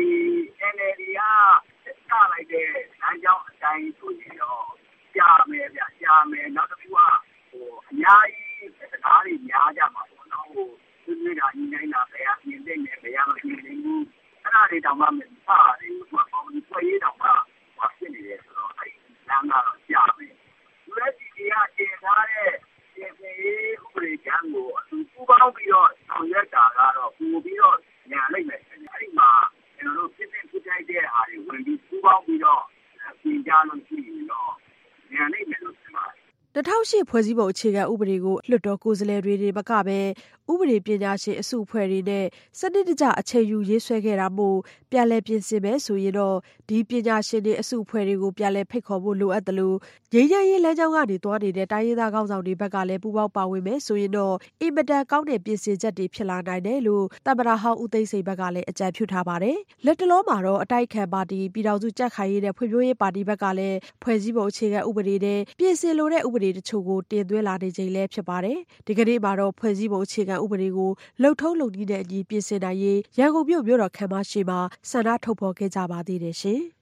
NLD ကစလိုက်တဲ့လမ်းကြောင်းအတိုင်းဆိုရင်တော့ကြားမယ်နောက်တစ်ခုကအများကြီးစကားတွေများကြမှာပေါ့နော်သူတွေကညီနိုင်တာဘယ်အပြင်တဲ့နဲ့ဘယ်မပြင်နေဘူးအဲ့ဒါတွေတောင်မှမပါတယ်သူကပေါ့ဒီဖွဲ့ရေးတောင်မှဖြစ်နေတယ်ဆိုတော့အဲ့လမ်းကတော့ကြားမယ်သူလည်းဒီကကျေထားတဲ့ဒီဥပဒေကြမ်းကိုအတူပူးပေါင်းပြီးတော့ဆောင်ရွက်တာကတော့ပို့ပြီးတော့ညာလိုက်မယ်အဲ့ဒီမှာကျွန်တော်တို့ဖြစ်တိုက်တဲ့အားတွေဝင်ပြီးပူးပေါင်းပြီးတော့ပြင်ကြလို့ရှိရင်တော့ညာလိုက်မယ်လို့ပြောပါတယ် 2008ဖွဲ့စည်းပုံအခြေခံဥပဒေကိုလွှတ်တော်ကိုယ်စားလှယ်တွေဘက်ကပဲဥပဒေပညာရှင်အစုအဖွဲ့တွေနဲ့စနစ်တကျအချိန်ယူရေးဆွဲခဲ့တာမို့ပြန်လည်ပြင်ဆင်မယ်ဆိုရင်တော့ဒီပညာရှင်တွေအစုအဖွဲ့တွေကိုပြန်လည်ဖိတ်ခေါ်ဖို့လိုအပ်တယ်လို့ငြိမ်းချမ်းရေးလမ်းကြောင်းကနေသွားနေတဲ့တိုင်းရင်းသားခေါင်းဆောင်တွေဘက်ကလည်းပူးပေါင်းပါဝင်မယ်ဆိုရင်တော့အင်မတန်ကောင်းတဲ့ပြင်ဆင်ချက်တွေဖြစ်လာနိုင်တယ်လို့သမ္မတဟောင်းဦးသိန်းစိန်ဘက်ကလည်းအကြံပြုထားပါတယ်။လက်တလောမှာတော့အတိုက်ခံပါတီပြည်ထောင်စုကြံ့ခိုင်ရေးနဲ့ဖွံ့ဖြိုးရေးပါတီဘက်ကလည်းဖွဲ့စည်းပုံအခြေခံဥပဒေနဲ့ပြင်ဆင်လိုတဲ့ဥပဒေတချို့ကိုတင်သွင်းလာနေချိန်လည်းဖြစ်ပါတယ်။ဒီကနေ့မှာတော့ဖွဲ့စည်းပုံအခြေခံဥပဒေကိုလှုပ်ထုံးလုပ်နည်းနဲ့အညီပြင်ဆင်နိုင်ရေးရန်ကုန်မြို့တော်ခမ်းမရှိမှာဆန္ဒထုတ်ဖော်ခဲ့ကြပါသေးတယ်ရှင်။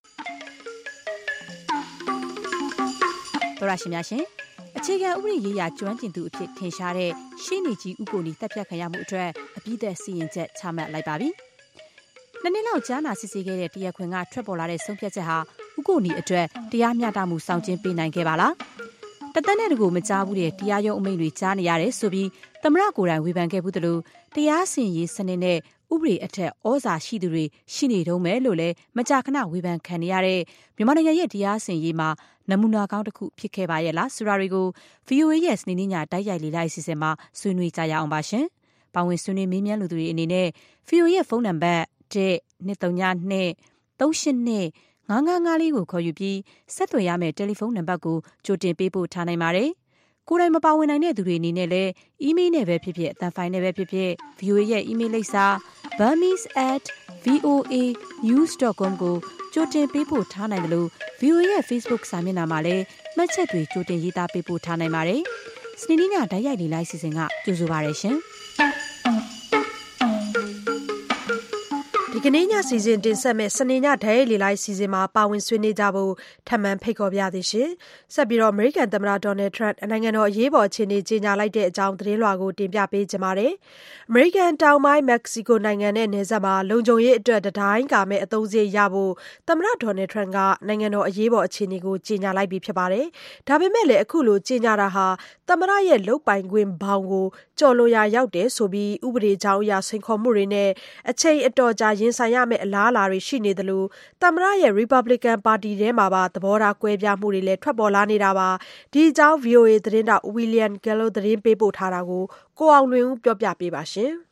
သောရရှိများရှင်အခြေခံဥပဒေရေးရာကျွမ်းကျင်သူအဖြစ်ထင်ရှားတဲ့ရှေ့နေကြီးဦးကိုနီတပ်ဖြတ်ခံရမှုအတွက်အပြည့်သက်စီရင်ချက်ချမှတ်လိုက်ပါပြီ။နှစ်လောက်ကြားနာစစ်ဆေးခဲ့တဲ့တရားခွင်ကထွက်ပေါ်လာတဲ့ဆုံးဖြတ်ချက်ဟာဦးကိုနီအတွက်တရားမျှတမှုဆောင်ကျဉ်ပေးနိုင်ခဲ့ပါလား။တသက်နဲ့တကူမကြားဘူးတဲ့တရားရုံးအမိန့်တွေကြားနေရတယ်ဆိုပြီးသမ္မတကိုယ်တိုင်ဝေဖန်ခဲ့ဘူးသလိုတရားစီရင်ရေးစနစ်နဲ့ဥပဒေအထက်ဩဇာရှိသူတွေရှိနေတုံးမယ်လို့လည်းမကြာခဏဝေဖန်ခံနေရတဲ့မြန်မာနိုင်ငံရဲ့တရားစီရင်ရေးမှာနမူနာကောင်းတစ်ခုဖြစ်ခဲ့ပါရဲ့လားဆိုတာတွေကို VOA ရဲ့စနေနေ့ညတိုက်ရိုက်လေးလိုက်အစီအစဉ်မှာဆွေးနွေးကြရအောင်ပါရှင်။ပါဝင်ဆွေးနွေးမေးမြန်းလူတွေအနေနဲ့ VOA ရဲ့ဖုန်းနံပါတ်1-232-382-5554ကိုခေါ်ယူပြီးဆက်သွယ်ရမယ့်တယ်လီဖုန်းနံပါတ်ကိုကြိုတင်ပေးပို့ထားနိုင်ပါတယ်။ကိုယ်တိုင်မပါဝင်နိုင်တဲ့သူတွေအနေနဲ့လည်းအီးမေးလ်နဲ့ပဲဖြစ်ဖြစ်အသံဖိုင်နဲ့ပဲဖြစ်ဖြစ် VOA ရဲ့အီးမေးလ်လိပ်စာ burmese@voanews.com ကိုကြိုတင်ပေးပို့ထားနိုင်တယ်လို့ VOA ရဲ့ Facebook စာမျက်နှာမှာလည်းမှတ်ချက်တွေကြိုတင်ရေးသားပေးပို့ထားနိုင်ပါတယ်။စနေနေ့ညဓာတ်ရိုက်လေးလိုက်စီစဉ်ကကြိုဆိုပါရရှင်။ဒီကနေ့ညစီစဉ်တင်ဆက်မဲ့စနေညဓာတ်ရိုက်လေးလိုက်စီစဉ်မှာပါဝင်ဆွေးနွေးကြဖို့ထပ်မံဖိတ်ခေါ်ပြသည်ရှင်။ဆက်ပြီးတော့အမေရိကန်သမ္မတဒေါ်နယ်ထရန့်နိုင်ငံတော်အရေးပေါ်အခြေအနေကြေညာလိုက်တဲ့အကြောင်းသတင်းလွှာကိုတင်ပြပေးကြပါမယ်။အမေရိကန်တောင်ပိုင်းမက္ကဆီကိုနိုင်ငံနဲ့နယ်စပ်မှာလုံခြုံရေးအတွက်တတိုင်းကာမဲ့အသုံးစရိတ်ရဖို့သမ္မတဒေါ်နယ်ထရန့်ကနိုင်ငံတော်အရေးပေါ်အခြေအနေကိုကြေညာလိုက်ပြီဖြစ်ပါတယ်။ဒါပေမဲ့လည်းအခုလိုကြေညာတာဟာသမ္မတရဲ့လုပ်ပိုင်ခွင့်ဘောင်ကိုကျော်လွန်ရာရောက်တယ်ဆိုပြီးဥပဒေကြောင်းအရစိန်ခေါ်မှုတွေနဲ့အချိန်အတော်ကြာရင်ဆိုင်ရမယ့်အလားအလာတွေရှိနေသလိုသမ္မတရဲ့ Republican ပါတီထဲမှာပါသဘောထားကွဲပြားမှုတွေလည်းထွက်ပေါ်လာနေတာပါဒီအကြောင်း VOA သတင်းတောက် William Gallo သတင်းပေးပို့ထားတာကိုကိုအောင်လွင်ဦးပြောပြပေးပါရှင်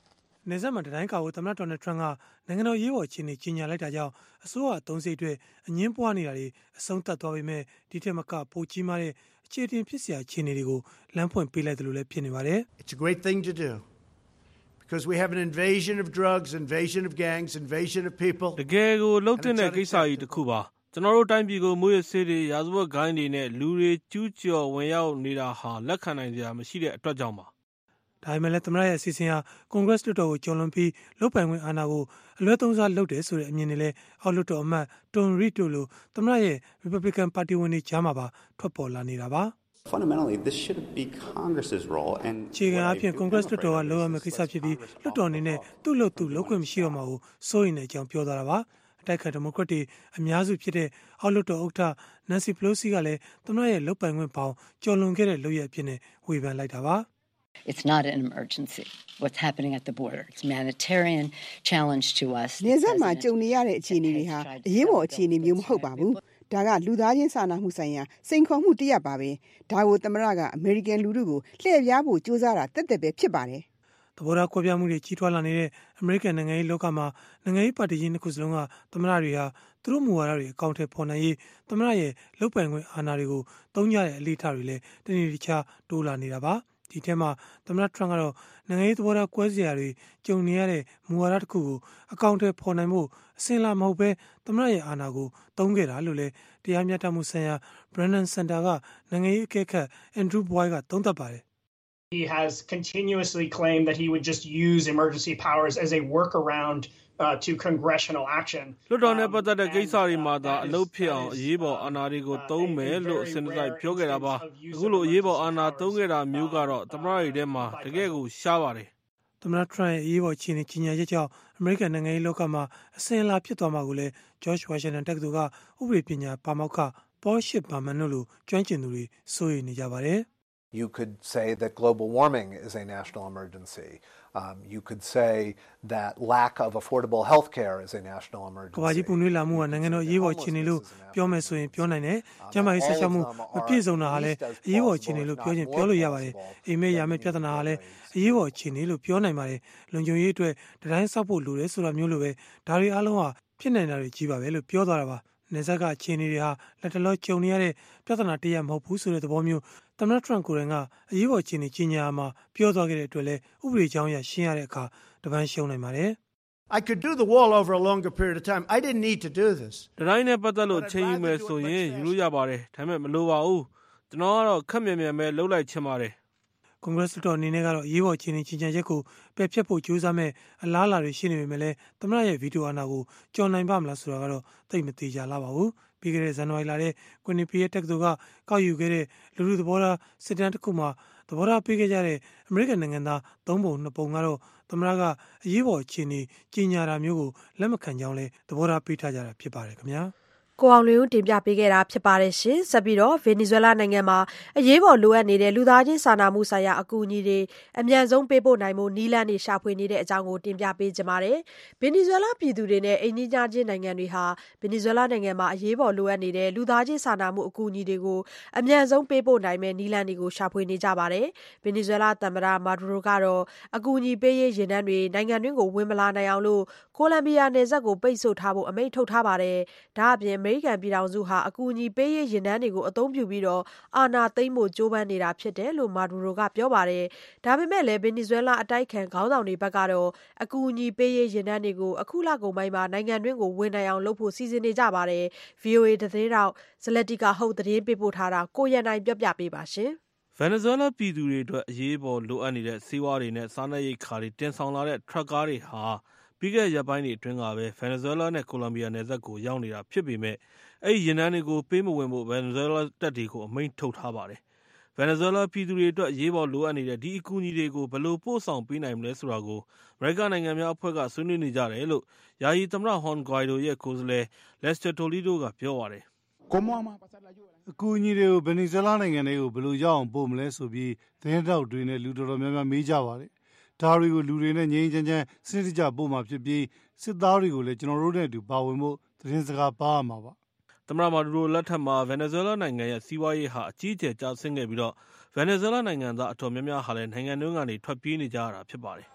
နေဆက်မှာတိုင်းကာကိုသမ္မတဒေါ်နယ်ထရန့်ကနိုင်ငံတော်ရေးပေါ်အခြေအနေကြီးညာလိုက်တာကြောင့်အစိုးရအသုံးစိတ်အတွက်အငင်းပွားနေတာတွေအဆုံးသတ်သွားပေမဲ့ဒီထက်မကပိုကြီးမားတဲ့အခြေတင်ဖြစ်စရာအခြေအနေတွေကိုလမ်းဖွင့်ပေးလိုက်တယ်လို့လည်းဖြစ်နေပါတယ် It's a great thing to do because we have an invasion of drugs, invasion of gangs, invasion of people. တကယ်ကိုလှုပ်တဲ့ကိစ္စကြီးတစ်ခုပါကျွန်တော်တို့တိုင်းပြည်ကိုမိုးရဆေးတွေရာဇဝတ်ဂိုင်းတွေနဲ့လူတွေကျူးကျော်ဝင်ရောက်နေတာဟာလက်ခံနိုင်စရာမရှိတဲ့အတွက်ကြောင့်ပါဒါပေမဲ့လည်းသမ္မတရဲ့အစီအစဉ်ဟာကွန်ဂရက်လွှတ်တော်ကိုကျော်လွန်ပြီးလုတ်ပိုင်ခွင့်အာဏာကိုအလွဲသုံးစားလုပ်တယ်ဆိုတဲ့အမြင်တွေလည်းအောက်လွှတ်တော်အမတ်တွန်ရီတိုလိုသမ္မတရဲ့ Republican Party ဝင်တွေကြားမှာပါထွက်ပေါ်လာနေတာပါ Fundamentally, this should be Congress's role. And ခြေခံအဖြစ်ကွန်ဂရက်လွှတ်တော်ကလုပ်ရမယ့်ကိစ္စဖြစ်ပြီးလွှတ်တော်အနေနဲ့သူ့လို့သူလုပ်ခွင့်မရှိတော့မှာကိုစိုးရိမ်တဲ့အကြောင်းပြောသွားတာပါအတိုက်ခံဒီမိုကရက်တွေအများစုဖြစ်တဲ့အောက်လွှတ်တော်ဥက္ကဋ္ဌ Nancy Pelosi ကလည်းသမ္မတရဲ့လုတ်ပိုင်ခွင့်ပေါင်းကျော်လွန်ခဲ့တဲ့လုပ်ရအဖြစ်နဲ့ဝေဖန်လိုက်တာပါ It's not an emergency. What's happening at the border? It's a humanitarian challenge to us. နေဆက်မှာကြုံနေရတဲ့အခြေအနေတွေဟာအရေးပေါ်အခြေအနေမျိုးမဟုတ်ပါဘူး။ဒါကလူသားချင်းစာနာမှုဆိုင်ရာစိန်ခေါ်မှုတစ်ရပ်ပါပဲ။ဒါကိုသမ္မတကအမေရိကန်လူထုကိုလှည့်ပြားဖို့ကြိုးစားတာတက်တက်ပဲဖြစ်ပါတယ်။သဘောထားကွဲပြားမှုတွေကြီးထွားလာနေတဲ့အမေရိကန်နိုင်ငံရေးလောကမှာနိုင်ငံရေးပါတီကြီးနှစ်ခုစလုံးကသမ္မတတွေဟာသူတို့မူဝါဒတွေအကောင့်ထဲပေါ်နိုင်ရေးသမ္မတရဲ့လုတ်ပိုင်ခွင့်အာဏာတွေကိုသုံးကြတဲ့အလေးထားတွေလည်းတနေ့တခြားတိုးလာနေတာပါ။ဒီထဲမှာသမ္မတထရန့်ကတော့နိုင်ငံရေးသဘောထားကွဲစရာတွေကြုံနေရတဲ့မူဝါဒတစ်ခုကိုအကောင့်ထဲပေါ်နိုင်ဖို့အစင်လာမဟုတ်ပဲသမ္မတရဲ့အာဏာကိုသုံးခဲ့တာလို့လည်းတရားမျှတမှုဆိုင်ရာ Brennan Center ကနိုင်ငံရေးအကဲခတ် Andrew Boyle ကသုံးသပ်ပါတယ် He has continuously claimed that he would just use emergency powers as a workaround to congressional action. လွှတ်တော်နဲ့ပတ်သက်တဲ့ကိစ္စတွေမှာသာအလုပ်ဖြစ်အောင်အရေးပေါ်အာဏာတွေကိုသုံးမယ်လို့အစဉ်တစိုက်ပြောခဲ့တာပါအခုလိုအရေးပေါ်အာဏာသုံးခဲ့တာမျိုးကတော့သမ္မတတွေထဲမှာတကယ်ကိုရှားပါတယ်သမ္မတထရန့်ရဲ့အရေးပေါ်အခြေအနေကြီးညာချက်ကြောင့်အမေရိကန်နိုင်ငံရေးလောကမှာအစဉ်အလာဖြစ်သွားမှာကိုလည်း George Washington တက္ကသိုလ်ကဥပဒေပညာပါမောက္ခ Paul Shipman တို့လိုကျွမ်းကျင်သူတွေစိုးရိမ်နေကြပါတယ် You could say that global warming is a national emergency. You could say that lack of affordable health care is a national emergency. ကမ္ဘာကြီးပူနွေးလာမှုကနိုင်ငံတော်အရေးပေါ်အခြေအနေလို့ပြောမယ်ဆိုရင်ပြောနိုင်တယ်။ကျန်းမာရေးဆက်ဆံမှုမပြည့်စုံတာဟာလည်းအရေးပေါ်အခြေအနေလို့ပြောလို့ရပါတယ်။အိမ်မက်ရမယ့်ပြဿနာဟာလည်းအရေးပေါ်အခြေအနေလို့ပြောနိုင်ပါတယ်။လုံခြုံရေးအတွက်တိုင်းဆောက်ဖို့လိုတယ်ဆိုတာမျိုးလိုပဲဒါတွေအားလုံးဟာဖြစ်နိုင်တာတွေကြီးပါပဲလို့ပြောသွားတာပါ။နေဆက်ကအခြေအနေတွေဟာလက်တလောကြုံနေရတဲ့ပြဿနာတရက်မဟုတ်ဘူးဆိုတဲ့သဘောမျိုးသမ္မတထရန့်ကိုယ်တိုင်ကအရေးပေါ်အခြေအနေကြီးညာမှာပြောသွားခဲ့တဲ့အတွက်လည်းဥပဒေကြောင်းအရရှင်းရတဲ့အခါတပန်းရှုံးနိုင်ပါတယ် I could do the wall over a longer period of time. I didn't need to do this. ဒီတိုင်းနဲ့ပတ်သက်လို့ချိန်ယူမယ်ဆိုရင်ယူလို့ရပါတယ်ဒါပေမဲ့မလိုပါဘူးကျွန်တော်ကတော့ခက်မြန်မြန်ပဲလှုပ်လိုက်ချင်ပါတယ်ကွန်ဂရက်တော်အနေနဲ့ကတော့အရေးပေါ်အခြေအနေကြီးညာချက်ကိုပယ်ဖျက်ဖို့ကြိုးစားမဲ့အလားအလာတွေရှိနေပေမဲ့လည်းသမ္မတရဲ့ဗီတိုအာဏာကိုကျော်နိုင်ပါမလားဆိုတာကတော့သိပ်မသေးကြလားပါဘူးပြီးခဲ့တဲ့ဇန်နဝါရီလထဲကွန်နီပီရဲ့တက္ကသိုလ်ကကောက်ယူခဲ့တဲ့လူလူသဘောထားစစ်တမ်းတစ်ခုမှာသဘောထားပေးခဲ့ကြတဲ့အမေရိကန်နိုင်ငံသား3ပုံ2ပုံကတော့သမ္မတကအရေးပေါ်အခြေအနေကြီးညာတာမျိုးကိုလက်မခံကြောင်းလဲသဘောထားပေးထားကြတာဖြစ်ပါတယ်ခင်ဗျာကိုအောင်လွင်ဦးတင်ပြပေးခဲ့တာဖြစ်ပါတယ်ရှင်။ဆက်ပြီးတော့ဗင်နီဇွဲလားနိုင်ငံမှာအရေးပေါ်လိုအပ်နေတဲ့လူသားချင်းစာနာမှုဆိုင်ရာအကူအညီတွေအမြန်ဆုံးပေးပို့နိုင်မှုနည်းလမ်းတွေရှာဖွေနေတဲ့အကြောင်းကိုတင်ပြပေးကြပါမယ်။ဗင်နီဇွဲလားပြည်သူတွေနဲ့အိမ်နီးချင်းနိုင်ငံတွေဟာဗင်နီဇွဲလားနိုင်ငံမှာအရေးပေါ်လိုအပ်နေတဲ့လူသားချင်းစာနာမှုအကူအညီတွေကိုအမြန်ဆုံးပေးပို့နိုင်မယ့်နည်းလမ်းတွေကိုရှာဖွေနေကြပါတယ်။ဗင်နီဇွဲလားသမ္မတမာဒူရိုကတော့အကူအညီပေးရေးရင်းနှန်းတွေနိုင်ငံတွင်းကိုဝင်မလာနိုင်အောင်လို့ကိုလံဘီယာနယ်စပ်ကိုပိတ်ဆို့ထားဖို့အမိန့်ထုတ်ထားပါတယ်။ဒါအပြင်အမေရိကန်ပြည်ထောင်စုဟာအကူအညီပေးရေးရင်နှန်းတွေကိုအသုံးပြုပြီးတော့အာဏာသိမ်းဖို့ကြိုးပမ်းနေတာဖြစ်တယ်လို့မာဒူရိုကပြောပါတယ်။ဒါပေမဲ့လည်းဗင်နီဇွဲလားအတိုက်ခံခေါင်းဆောင်တွေဘက်ကတော့အကူအညီပေးရေးရင်နှန်းတွေကိုအခုလကုန်ပိုင်းမှာနိုင်ငံတွင်းကိုဝင်နိုင်အောင်လုပ်ဖို့စီစဉ်နေကြပါတယ်။ VOA သတင်းတောက်ဇလက်တီကာဟုတ်သတင်းပေးပို့ထားတာကိုရန်နိုင်ပြပြပေးပါရှင်။ဗင်နီဇွဲလားပြည်သူတွေအတွက်အရေးပေါ်လိုအပ်နေတဲ့ဆေးဝါးတွေနဲ့စားနပ်ရိက္ခာတွေတင်ဆောင်လာတဲ့ထရပ်ကားတွေဟာပြီးခဲ့တဲ့ရက်ပိုင်းတွေအတွင်းကပဲဗင်နီဇွဲလားနဲ့ကိုလံဘီယာနယ်စပ်ကိုရောက်နေတာဖြစ်ပေမဲ့အဲ့ဒီယာဉ်တန်းတွေကိုပေးမဝင်ဖို့ဗင်နီဇွဲလားတပ်တွေကိုအမိန့်ထုတ်ထားပါတယ်။ဗင်နီဇွဲလားပြည်သူတွေအတွက်အရေးပေါ်လိုအပ်နေတဲ့ဒီအကူအညီတွေကိုဘယ်လိုပို့ဆောင်ပေးနိုင်မလဲဆိုတာကိုအမေရိကန်နိုင်ငံများအဖွဲ့ကဆွေးနွေးနေကြတယ်လို့ယာယီသမ္မတဟွန်ဂွိုင်ဒိုရဲ့ကိုယ်စားလှယ်လက်စတာတိုလီဒိုကပြောပါတယ်အကူအညီတွေကိုဗင်နီဇွဲလားနိုင်ငံတွေကိုဘယ်လိုရောက်အောင်ပို့မလဲဆိုပြီးသတင်းတောက်တွေနဲ့လူတော်တော်များများမေးကြပါတယ်။ဒါတွေကိုလူတွေနဲ့ငြိမ်းချမ်းချမ်းစနစ်တကျပို့မှာဖြစ်ပြီးစစ်သားတွေကိုလည်းကျွန်တော်တို့နဲ့အတူပါဝင်ဖို့သတင်းစကားပါရမှာပါ။သမ္မတမာဒူရိုလက်ထက်မှာဗင်နီဇွဲလားနိုင်ငံရဲ့စီးပွားရေးဟာအကြီးအကျယ်ကျဆင်းခဲ့ပြီးတော့ဗင်နီဇွဲလားနိုင်ငံသားအတော်များများဟာလည်းနိုင်ငံတွင်းကနေထွက်ပြေးနေကြရတာဖြစ်ပါတယ်။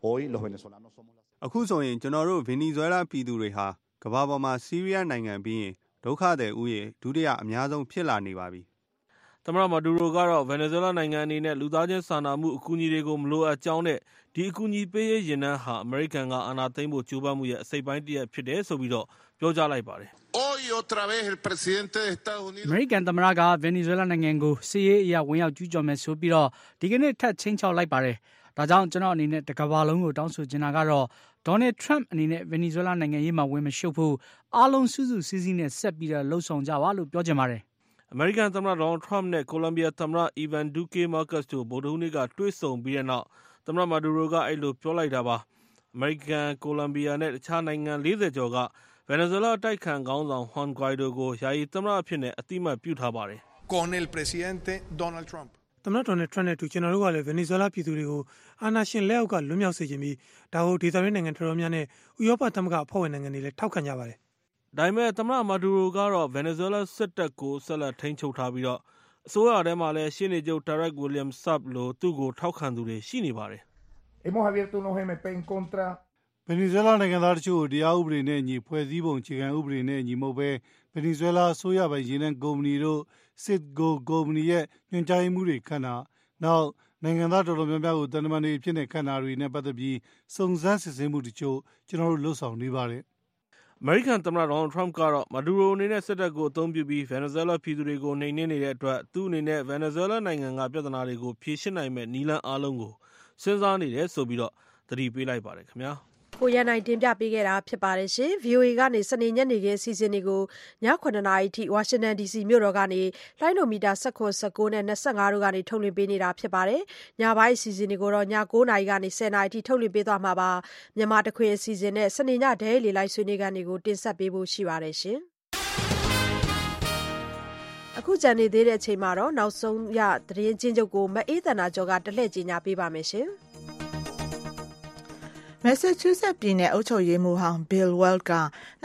အခုဆိုရင်ကျွန်တော်တို့ဗင်နီဇွဲလားပြည်သူတွေဟာကမ္ဘာပေါ်မှာဆီးရီးယားနိုင်ငံပြီးရင်ဒုက္ခသည်ဥယေဒုတိယအများဆုံးဖြစ်လာနေပါပြီ။သမ္မတမာဒူရိုကတော့ဗင်နီဇွဲလားနိုင်ငံအနေနဲ့လူသားချင်းစာနာမှုအကူအညီတွေကိုမလိုအပ်ကြောင်းနဲ့ဒီအကူအညီပေးရေးရင်နှန်းဟာအမေရိကန်ကအာဏာသိမ်းဖို့ကြိုးပမ်းမှုရဲ့အစိတ်ပိုင်းတစ်ရပ်ဖြစ်တယ်ဆိုပြီးတော့ပြောကြားလိုက်ပါတယ်။အမေရိကန်သမ္မတကဗင်နီဇွဲလားနိုင်ငံကိုစစ်ရေးအရဝင်ရောက်ကျူးကျော်မယ်ဆိုပြီးတော့ဒီကနေ့ထပ်ချင်းချောက်လိုက်ပါတယ်။ဒါကြောင့်ကျွန်တော်အနေနဲ့တကမ္ဘာလုံးကိုတောင်းဆိုချင်တာကတော့ဒေါ်နယ်ထရမ့်အနေနဲ့ဗင်နီဇွဲလားနိုင်ငံရေးမှာဝင်မရှုပ်ဖို့အားလုံးစုစုစည်းစည်းနဲ့ဆက်ပြီးတော့လှုံ့ဆော်ကြပါလို့ပြောချင်ပါတယ်။အမေရိကန်သမ္မတဒေါ်နယ်ထရမ့်နဲ့ကိုလံဘီယာသမ္မတအီဗန်ဒူကေမာကတ်တို့ဗုဒ္ဓဟူးနေ့ကတွေ့ဆုံပြီးတဲ့နောက်သမ္မတမာဒူရိုကအဲ့လိုပြောလိုက်တာပါ။အမေရိကန်ကိုလံဘီယာနဲ့တခြားနိုင်ငံ40ကျော်ကဗင်နီဇွဲလားအတိုက်ခံခေါင်းဆောင်ဟွန်ဂွိုင်ဒိုကိုယာယီသမ္မတအဖြစ်နဲ့အတိအမှတ်ပြုထားပါတယ်။သမ္မတဒေါ်နယ်ထရမ့်နဲ့အတူကျွန်တော်တို့ကလည်းဗင်နီဇွဲလားပြည်သူတွေကိုအာဏာရှင်လက်အောက်ကလွတ်မြောက်စေခြင်းပြီးဒါကိုဒေသတွင်းနိုင်ငံတော်များနဲ့ဥရောပသမဂ္ဂအဖွဲ့ဝင်နိုင်ငံတွေလည်းထောက်ခံကြပါတယ်။ဒါပေမဲ့သမ္မတမာဒူရိုကတော့ဗင်နီဇွဲလားစစ်တပ်ကိုဆက်လက်ထိန်းချုပ်ထားပြီးတော့အစိုးရထဲမှာလည်းရှေ့နေချုပ်တာရက်ဝီလျံဆပ်လိုသူ့ကိုထောက်ခံသူတွေရှိနေပါတယ်။ဗင်နီဇွဲလားနိုင်ငံသားတချို့တရားဥပဒေနဲ့ညီဖွဲ့စည်းပုံအခြေခံဥပဒေနဲ့ညီမဟုတ်ပဲဗင်နီဇွဲလားအစိုးရပိုင်ရေနံကုမ္ပဏီတို့စစ်ကိုကုမ္ပဏီရဲ့ညွှန်ကြားမှုတွေခန့်တာနောက်နိုင်ငံသားတော်တော်များများကိုတန်တမာတွေဖြစ်နေခန့်တာတွေနဲ့ပတ်သက်ပြီးစုံစမ်းစစ်ဆေးမှုတချို့ကျွန်တော်တို့လှုပ်ဆောင်နေပါတယ်။အမေရိကန်သမ္မတဒေါ်နယ်ထရမ့်ကတော့မာဒူရိုအနေနဲ့စစ်တပ်ကိုအသုံးပြုပြီးဗင်နီဇွဲလားပြည်သူတွေကိုနှိမ်နင်းနေတဲ့အတွက်သူ့အနေနဲ့ဗင်နီဇွဲလားနိုင်ငံကပြဿနာတွေကိုဖြေရှင်းနိုင်မဲ့နည်းလမ်းအားလုံးကိုစဉ်းစားနေတယ်ဆိုပြီးတော့သတိပေးလိုက်ပါတယ်ခင်ဗျာ။ကိုရန်နိုင်တင်ပြပေးခဲ့တာဖြစ်ပါတယ်ရှင်။ VOA ကနေစနေညနေခင်းအစီအစဉ်တွေကိုည9:00 နာရီထိဝါရှင်တန် DC မြို့တော်ကနေလိုင်းနိုမီတာ19နဲ့25တို့ကနေထုတ်လွှင့်ပေးနေတာဖြစ်ပါတယ်။ညပိုင်းအစီအစဉ်တွေကိုတော့ည9:00 နာရီကနေ10:00 နာရီထိထုတ်လွှင့်ပေးသွားမှာပါ။မြန်မာတခွင်အစီအစဉ်နဲ့စနေညဒဲလီလိုက်ဆွေးနွေးခန်းတွေကိုတင်ဆက်ပေးဖို့ရှိပါတယ်ရှင်။အခုကြံနေသေးတဲ့အချိန်မှာတော့နောက်ဆုံးရသတင်းချင်းချုပ်ကိုမအေးသန္တာကျော်ကတလှည့်ကြီးညာပေးပါမယ်ရှင်။မက်ဆာချူးဆက်ပြည်နယ်အုပ်ချုပ်ရေးမှူးဟောင်း Bill Weld က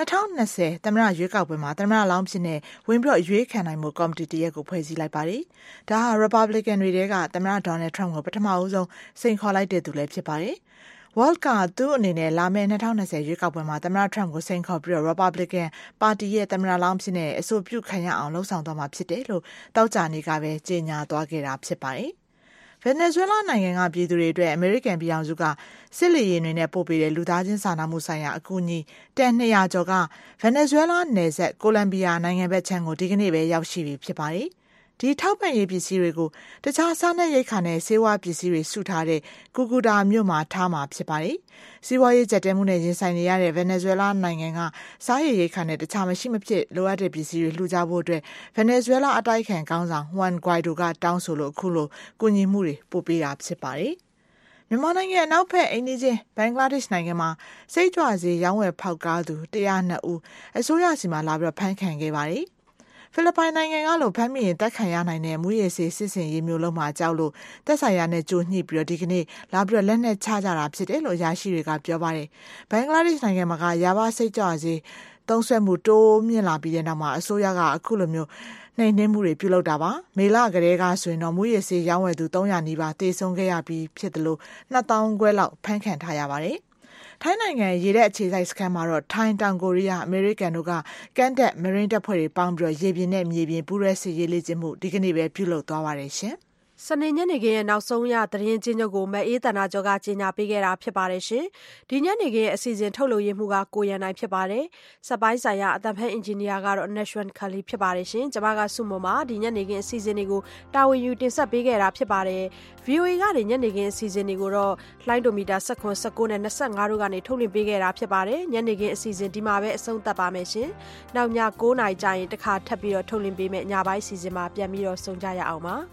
2020သမ္မတရွေးကောက်ပွဲမှာသမ္မတလောင်းဖြစ်နေဝင်ပြီးရွေးခံနိုင်မှုကော်မတီတရက်ကိုဖွဲ့စည်းလိုက်ပါတယ်။ဒါဟာ Republican တွေကသမ္မတ Donald Trump ကိုပထမအဆုံးစိန်ခေါ်လိုက်တဲ့သူလည်းဖြစ်ပါတယ်။ Weld ကသူ့အနေနဲ့လာမယ့်2020ရွေးကောက်ပွဲမှာသမ္မတ Trump ကိုစိန်ခေါ်ပြီး Republican ပါတီရဲ့သမ္မတလောင်းဖြစ်နေအဆိုပြုခံရအောင်လှုံ့ဆော်သွားမှာဖြစ်တယ်လို့တောက်ကြနေကပဲကြေညာသွားခဲ့တာဖြစ်ပါတယ်။ဗင်နီဇွဲလားနိုင်ငံကပြည်သူတွေအတွက်အမေရိကန်ပြည်ထောင်စုကစစ်လေယာဉ်တွေနဲ့ပို့ပေးတဲ့လူသားချင်းစာနာမှုဆိုင်ရာအကူအညီတန်200ကျော်ကဗင်နီဇွဲလားနယ်စပ်ကိုလံဘီယာနိုင်ငံဘက်ခြမ်းကိုဒီကနေ့ပဲရောက်ရှိပြီဖြစ်ပါတယ်။ဒီထောက်ပံ့ရေးပစ္စည်းတွေကိုတခြားစားနပ်ရိက္ခာနဲ့ဆေးဝါးပစ္စည်းတွေစုထားတဲ့ကူကူတာမြို့မှာထားမှာဖြစ်ပါတယ်။စီးပွားရေးကျပ်တဲမှုနဲ့ရင်ဆိုင်နေရတဲ့ဗင်နီဇွဲလားနိုင်ငံကစားရည်ရိက္ခာနဲ့တခြားမရှိမဖြစ်လိုအပ်တဲ့ပစ္စည်းတွေလှူကြဖို့အတွက်ဗင်နီဇွဲလားအတိုက်ခံခေါင်းဆောင်ဟွမ်ဂွိုင်ဒိုကတောင်းဆိုလို့အခုလိုကူညီမှုတွေပို့ပေးတာဖြစ်ပါတယ်။မြန်မာနိုင်ငံအနောက်ဘက်အိန္ဒိချင်းဘင်္ဂလားဒေ့ရှ်နိုင်ငံမှာစိတ်ကြွစေရောင်းဝယ်ဖောက်ကားသူ102ဦးအစိုးရစီမှာလာပြီးဖမ်းခံခဲ့ပါတယ်။ဖိလစ်ပိုင်နိုင်ငံကလိုဖမ်းမိရင်တက်ခံရနိုင်တဲ့မူရည်စေစစ်စင်ရေးမျိုးလုံးမှာကြောက်လို့တက်ဆိုင်ရနဲ့ကြိုညှိပြီးဒီကနေ့လာပြီးလက်နဲ့ချကြတာဖြစ်တယ်လို့ရာရှိတွေကပြောပါတယ်။ဘင်္ဂလားဒေ့ရှ်နိုင်ငံမှာကရာဘာစိတ်ကြွစေသုံးဆွဲမှုတိုးမြင့်လာပြီးတဲ့နောက်မှာအစိုးရကအခုလိုမျိုးနှိမ်နင်းမှုတွေပြုလုပ်တာပါ။မေလကလေးကဆိုရင်တော့မူရည်စေရောင်းဝယ်သူ300နီးပါးတေဆုံးခဲ့ရပြီးဖြစ်တယ်လို့2000ခွဲလောက်ဖမ်းခံထားရပါတယ်။ထိုင်းနိုင်ငံရေတပ်အခြေစိုက်စခန်းမှာတော့ထိုင်းတောင်ကိုရီးယားအမေရိကန်တို့ကကန်တက်မရင်းတပ်ဖွဲ့တွေပေါင်းပြီးရေပြင်နဲ့မြေပြင်ပူးရဲစစ်ရေးလေ့ကျင့်မှုဒီကနေ့ပဲပြုလုပ်သွားပါတယ်ရှင်။စနေညနေခင်းရဲ့နောက်ဆုံးရသတင်းချင်းချုပ်ကိုမအေးသန္တာကျော်ကကြေညာပေးခဲ့တာဖြစ်ပါတယ်ရှင်။ဒီညနေခင်းရဲ့အစီအစဉ်ထုတ်လုပ်ရေးမှုကကိုရန်နိုင်ဖြစ်ပါတယ်။စက်ပိုင်းဆိုင်ရာအသံဖန်အင်ဂျင်နီယာကတော့ Nashwan Kali ဖြစ်ပါတယ်ရှင်။ကျွန်မကစုမုံမှာဒီညနေခင်းအစီအစဉ်တွေကိုတာဝန်ယူတင်ဆက်ပေးခဲ့တာဖြစ်ပါတယ်။ VOA ကနေညနေခင်းအစီအစဉ်တွေကိုတော့လိုင်းဒိုမီတာ19နဲ့25တို့ကနေထုတ်လွှင့်ပေးခဲ့တာဖြစ်ပါတယ်။ညနေခင်းအစီအစဉ်ဒီမှာပဲအဆုံးသတ်ပါမယ်ရှင်။နောက်ည9:00နာရီကျရင်တစ်ခါထပ်ပြီးတော့ထုတ်လွှင့်ပေးမယ်ညပိုင်းအစီအစဉ်မှာပြန်ပြီးတော့ဆုံကြရအောင်ပါ။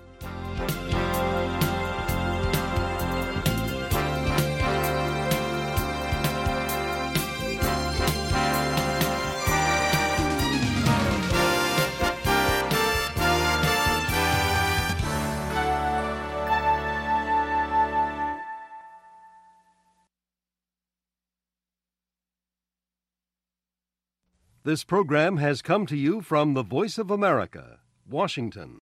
This program has come to you from the Voice of America, Washington.